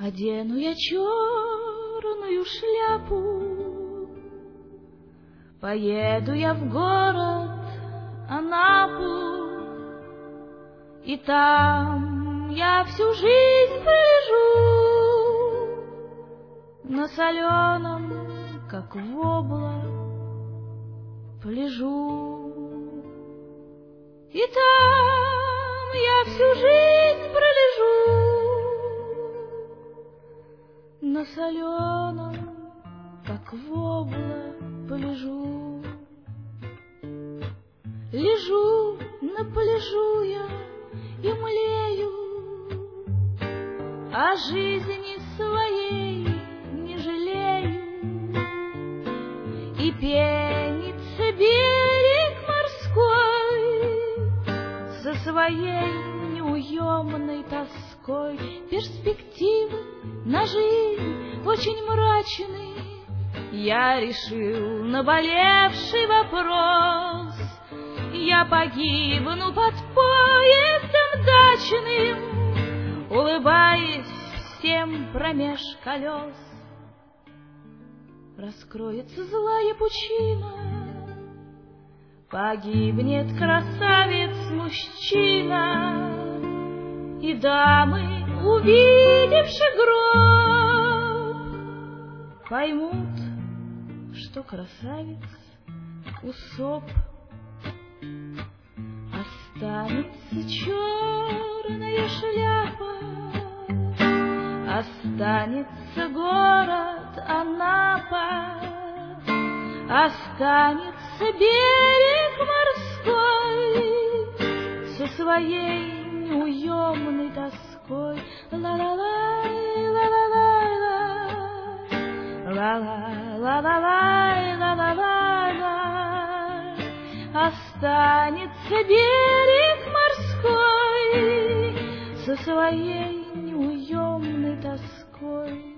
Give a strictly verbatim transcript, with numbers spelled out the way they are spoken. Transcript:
Одену я черную шляпу, поеду я в город Анапу, и там я всю жизнь полежу на соленом, как вобла, полежу. И там я всю жизнь пролежу на соленом, как вобла, полежу. Лежу, на полежу я и млею, о жизни своей не жалею. И пенится берег морской со своей неуемной тоской. Перспективы на жизнь очень мрачные. Я решил наболевший вопрос: я погибну под поездом дачным, улыбаясь всем промеж колес. Раскроется злая пучина, погибнет красавец-мужчина, и дамы, увидевши гроб, поймут, что красавец усоп. Останется черная шляпа, останется город Анапа, останется берег морской со своей неуемной тоской. Ла-ла-лай, ла-ла-лай, ла-ла-лай, ла-ла-лай, ла-ла-лай. Останется берег морской со своей неуемной тоской.